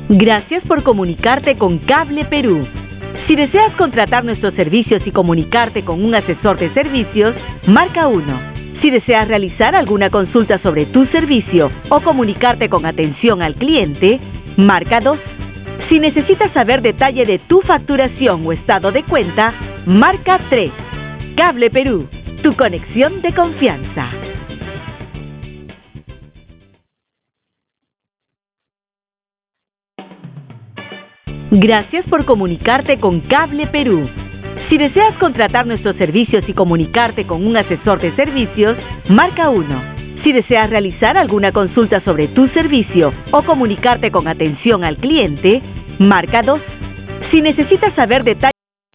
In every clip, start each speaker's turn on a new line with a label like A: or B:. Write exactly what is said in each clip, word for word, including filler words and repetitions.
A: Gracias por comunicarte con Cable Perú. Si deseas contratar nuestros servicios y comunicarte con un asesor de servicios, marca uno. Si deseas realizar alguna consulta sobre tu servicio o comunicarte con atención al cliente, marca dos. Si necesitas saber detalle de tu facturación o estado de cuenta, marca tres. Cable Perú, tu conexión de confianza. Gracias por comunicarte con Cable Perú. Si deseas contratar nuestros servicios y comunicarte con un asesor de servicios, marca uno. Si deseas realizar alguna consulta sobre tu servicio o comunicarte con atención al cliente, marca dos. Si necesitas saber detalles...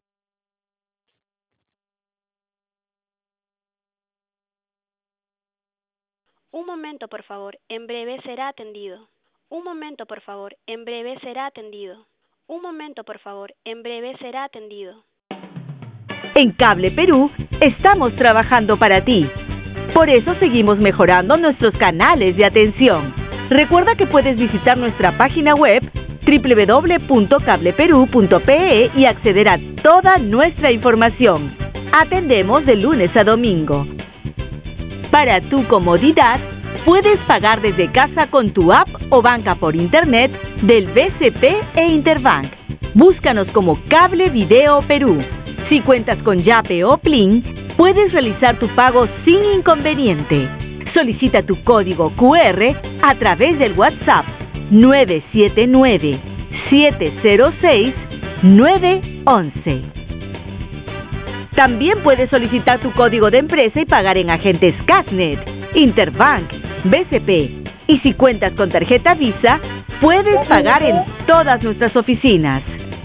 B: Un momento, por favor. En breve será atendido. Un momento, por favor. En breve será atendido. Un momento, por favor. En breve será atendido.
A: En Cable Perú, estamos trabajando para ti. Por eso seguimos mejorando nuestros canales de atención. Recuerda que puedes visitar nuestra página web doble u doble u doble u punto cable perú punto pe e y acceder a toda nuestra información. Atendemos de lunes a domingo. Para tu comodidad, puedes pagar desde casa con tu app o banca por internet del B C P e Interbank. Búscanos como Cable Video Perú. Si cuentas con Yape o Plin, puedes realizar tu pago sin inconveniente. Solicita tu código cu erre a través del WhatsApp nueve siete nueve, siete cero seis, nueve once. También puedes solicitar tu código de empresa y pagar en agentes Cashnet, Interbank, B C P. Y si cuentas con tarjeta Visa, puedes pagar en todas nuestras oficinas.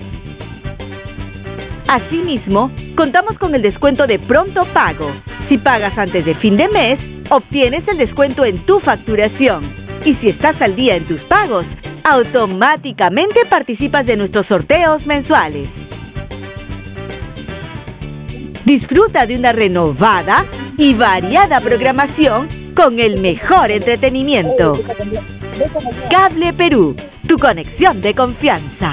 A: Asimismo, contamos con el descuento de pronto pago. Si pagas antes de fin de mes, obtienes el descuento en tu facturación. Y si estás al día en tus pagos, automáticamente participas de nuestros sorteos mensuales. Disfruta de una renovada y variada programación con el mejor entretenimiento. Cable Perú, tu conexión de confianza.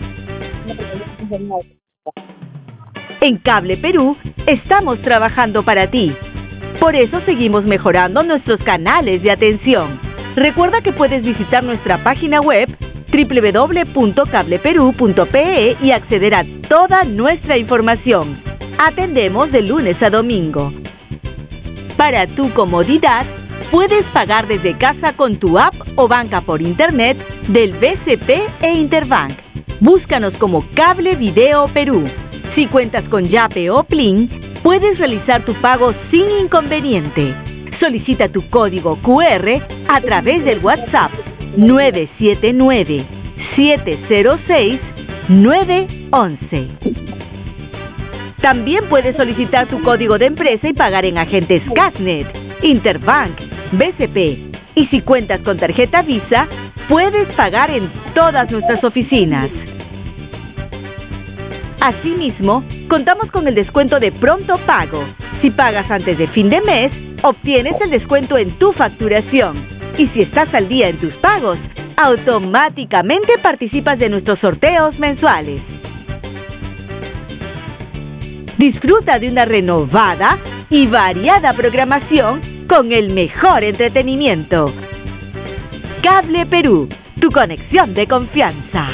A: En Cable Perú, estamos trabajando para ti. Por eso seguimos mejorando nuestros canales de atención. Recuerda que puedes visitar nuestra página web doble u doble u doble u punto cable perú punto pe e y acceder a toda nuestra información. Atendemos de lunes a domingo. Para tu comodidad, puedes pagar desde casa con tu app o banca por internet del B C P e Interbank. Búscanos como Cable Video Perú. Si cuentas con Yape o Plin, puedes realizar tu pago sin inconveniente. Solicita tu código cu erre a través del WhatsApp nueve siete nueve, siete cero seis, nueve once. También puedes solicitar tu código de empresa y pagar en agentes Cashnet, Interbank, B C P. Y si cuentas con tarjeta Visa, puedes pagar en todas nuestras oficinas. Asimismo, contamos con el descuento de pronto pago. Si pagas antes de fin de mes, obtienes el descuento en tu facturación. Y si estás al día en tus pagos, automáticamente participas de nuestros sorteos mensuales. Disfruta de una renovada y variada programación con el mejor entretenimiento. Cable Perú, tu conexión de confianza.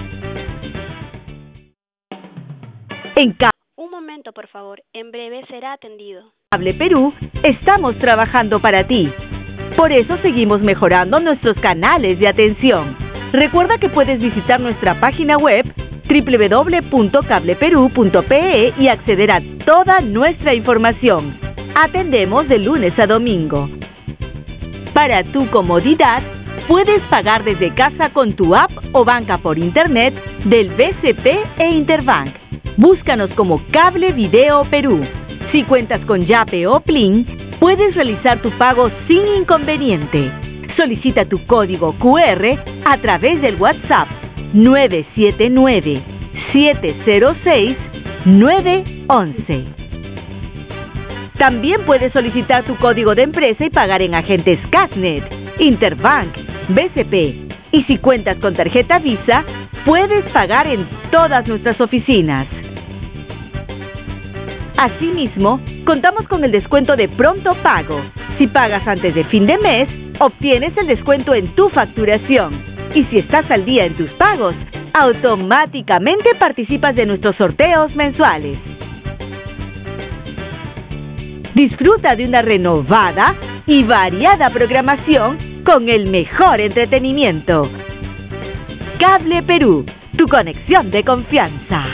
A: En
B: Un momento, por favor. En breve será atendido.
A: Cable Perú, estamos trabajando para ti. Por eso seguimos mejorando nuestros canales de atención. Recuerda que puedes visitar nuestra página web doble u doble u doble u punto cable perú punto pe e y acceder a toda nuestra información. Atendemos de lunes a domingo. Para tu comodidad, puedes pagar desde casa con tu app o banca por internet del B C P e Interbank. Búscanos como Cable Video Perú. Si cuentas con Yape o Plin, puedes realizar tu pago sin inconveniente. Solicita tu código cu erre a través del WhatsApp nueve siete nueve, siete cero seis, nueve once. También puedes solicitar tu código de empresa y pagar en agentes Cashnet, Interbank, B C P. Y si cuentas con tarjeta Visa, puedes pagar en todas nuestras oficinas. Asimismo, contamos con el descuento de Pronto Pago. Si pagas antes de fin de mes, obtienes el descuento en tu facturación. Y si estás al día en tus pagos, automáticamente participas de nuestros sorteos mensuales. Disfruta de una renovada y variada programación con el mejor entretenimiento. Cable Perú, tu conexión de confianza.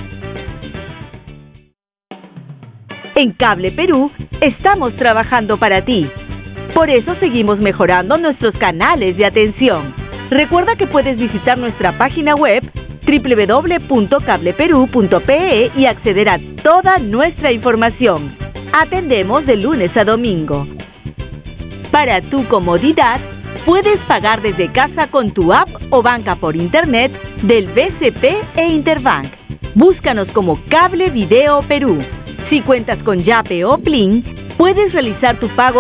A: En Cable Perú estamos trabajando para ti. Por eso seguimos mejorando nuestros canales de atención. Recuerda que puedes visitar nuestra página web doble u doble u doble u punto cable perú punto pe e y acceder a toda nuestra información. Atendemos de lunes a domingo. Para tu comodidad, puedes pagar desde casa con tu app o banca por internet del B C P e Interbank. Búscanos como Cable Video Perú. Si cuentas con Yape o Plin, puedes realizar tu pago